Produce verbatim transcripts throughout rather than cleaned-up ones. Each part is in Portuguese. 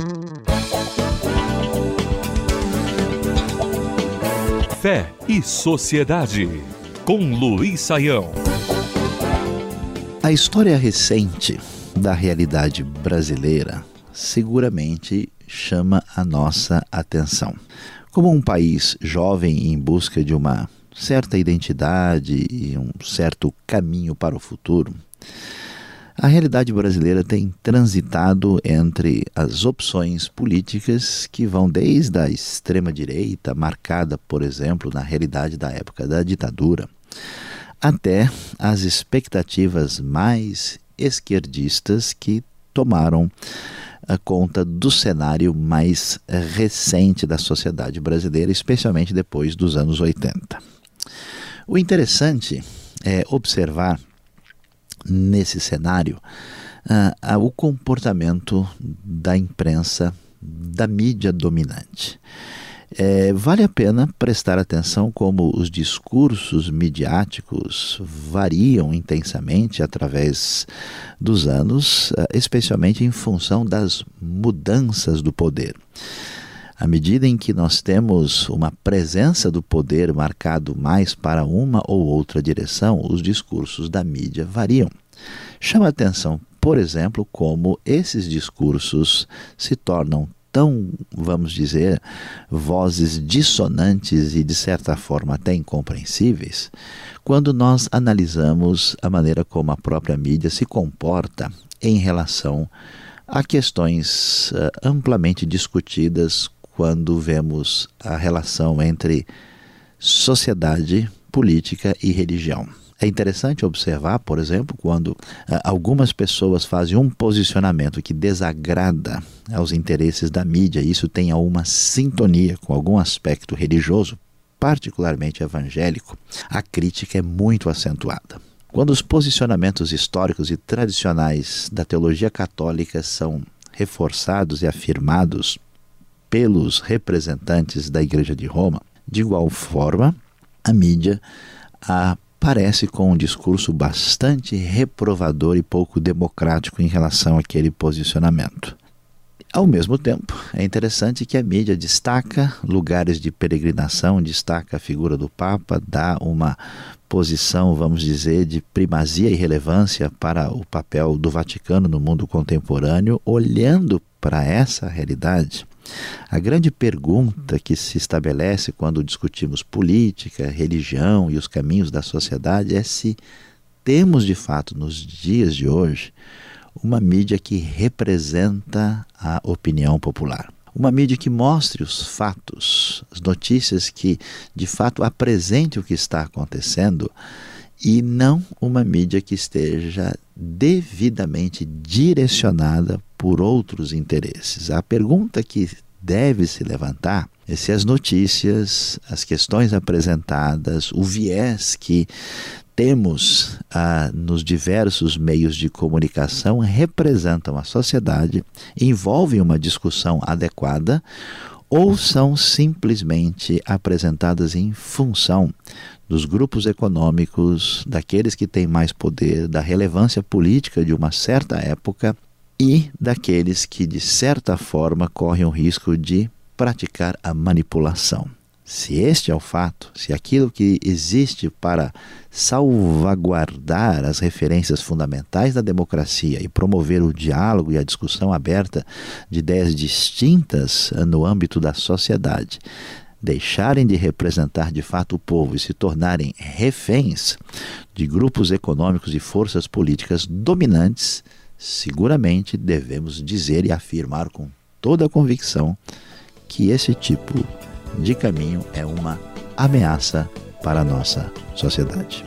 Fé e Sociedade, com Luiz Saião. A história recente da realidade brasileira seguramente chama a nossa atenção. Como um país jovem em busca de uma certa identidade e um certo caminho para o futuro, a realidade brasileira tem transitado entre as opções políticas que vão desde a extrema-direita, marcada, por exemplo, na realidade da época da ditadura, até as expectativas mais esquerdistas que tomaram a conta do cenário mais recente da sociedade brasileira, especialmente depois dos anos oitenta. O interessante é observar nesse cenário uh, uh, o comportamento da imprensa, da mídia dominante. É, vale a pena prestar atenção como os discursos midiáticos variam intensamente através dos anos, uh, especialmente em função das mudanças do poder. À medida em que nós temos uma presença do poder marcado mais para uma ou outra direção, os discursos da mídia variam. Chama a atenção, por exemplo, como esses discursos se tornam tão, vamos dizer, vozes dissonantes e, de certa forma, até incompreensíveis, quando nós analisamos a maneira como a própria mídia se comporta em relação a questões uh, amplamente discutidas quando vemos a relação entre sociedade, política e religião. É interessante observar, por exemplo, quando ah, algumas pessoas fazem um posicionamento que desagrada aos interesses da mídia, e isso tem alguma sintonia com algum aspecto religioso, particularmente evangélico, a crítica é muito acentuada. Quando os posicionamentos históricos e tradicionais da teologia católica são reforçados e afirmados pelos representantes da Igreja de Roma, de igual forma, a mídia aparece com um discurso bastante reprovador e pouco democrático em relação àquele posicionamento. Ao mesmo tempo, é interessante que a mídia destaca lugares de peregrinação, destaca a figura do Papa, dá uma posição, vamos dizer, de primazia e relevância para o papel do Vaticano no mundo contemporâneo, olhando para essa realidade. A grande pergunta que se estabelece quando discutimos política, religião e os caminhos da sociedade é se temos de fato nos dias de hoje uma mídia que representa a opinião popular. Uma mídia que mostre os fatos, as notícias que de fato apresente o que está acontecendo e não uma mídia que esteja devidamente direcionada por outros interesses. A pergunta que deve se levantar é se as notícias, as questões apresentadas, o viés que temos ah, nos diversos meios de comunicação representam a sociedade, envolvem uma discussão adequada ou são simplesmente apresentadas em função dos grupos econômicos, daqueles que têm mais poder, da relevância política de uma certa época e daqueles que, de certa forma, correm o risco de praticar a manipulação. Se este é o fato, se aquilo que existe para salvaguardar as referências fundamentais da democracia e promover o diálogo e a discussão aberta de ideias distintas no âmbito da sociedade, deixarem de representar de fato o povo e se tornarem reféns de grupos econômicos e forças políticas dominantes, seguramente devemos dizer e afirmar com toda a convicção que esse tipo de caminho é uma ameaça para a nossa sociedade.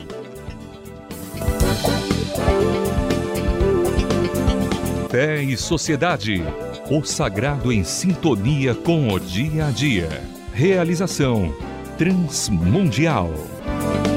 Fé e Sociedade, o sagrado em sintonia com o dia a dia. Realização Transmundial.